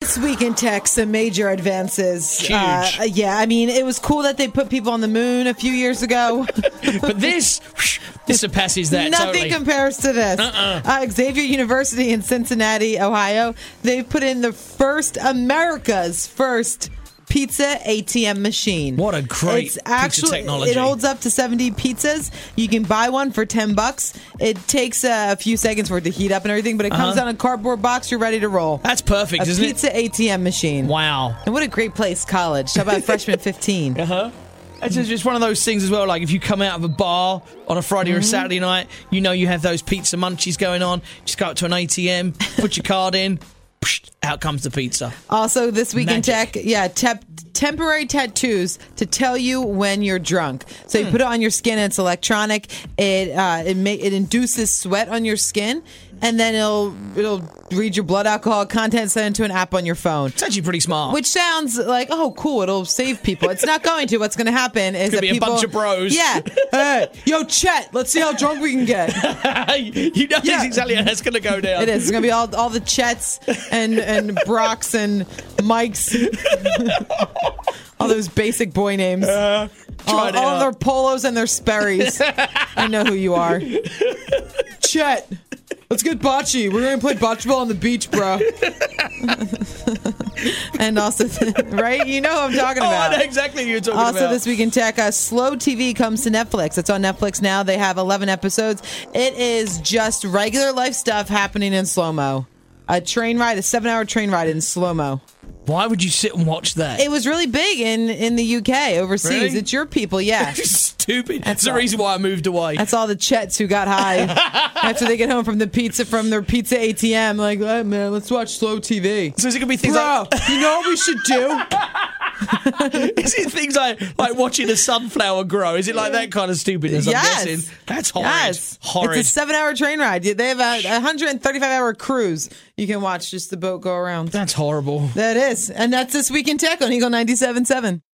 This week in tech, some major advances. Huge. Yeah, I mean, it was cool that they put people on the moon a few years ago. But this surpasses that. Nothing totally. compares to this. Xavier University in Cincinnati, Ohio, they've put in America's first pizza ATM machine. What a great pizza technology. It holds up to 70 pizzas. You can buy one for $10. It takes a few seconds for it to heat up and everything, but it comes on a cardboard box. You're ready to roll. That's perfect, isn't it? A pizza ATM machine. Wow. And what a great place, college. How about freshman 15? It's just one of those things as well, like if you come out of a bar on a Friday or a Saturday night, you know you have those pizza munchies going on, just go up to an ATM, put your card in, out comes the pizza. Also, this week Magic. in tech, temporary tattoos to tell you when you're drunk. So you put it on your skin, and it's electronic. It induces sweat on your skin, and then it'll read your blood alcohol content, send it to an app on your phone. It's actually pretty smart. Which sounds like, oh, cool, it'll save people. It's not going to. What's going to happen is that be a bunch of bros. Yeah. Hey, yo, Chet, let's see how drunk we can get. You know that's exactly how that's going to go down. It is. It's going to be all the Chets and Brocks and Mikes. All those basic boy names. All their polos and their Sperry's. I know who you are. Chet, let's get bocce. We're going to play bocce ball on the beach, bro. And also, right? You know who I'm talking about. I know exactly who you're talking about. Also, this week in tech, Slow TV comes to Netflix. It's on Netflix now. They have 11 episodes. It is just regular life stuff happening in slow-mo. A 7-hour train ride in slow-mo. Why would you sit and watch that? It was really big in the UK, overseas. Really? It's your people, yeah. Stupid. That's the reason why I moved away. That's all the Chets who got high after they get home from their pizza ATM. Like, hey, man, let's watch Slow TV. So is it going to be things Bro, you know what we should do? Is it things like watching a sunflower grow? Is it like that kind of stupidness? Yes. I'm guessing. That's horrid. Yes. Horrid. It's a 7-hour train ride. They have a 135-hour cruise. You can watch just the boat go around. That's horrible. That is. And that's This Week in Tech on Eagle 97.7.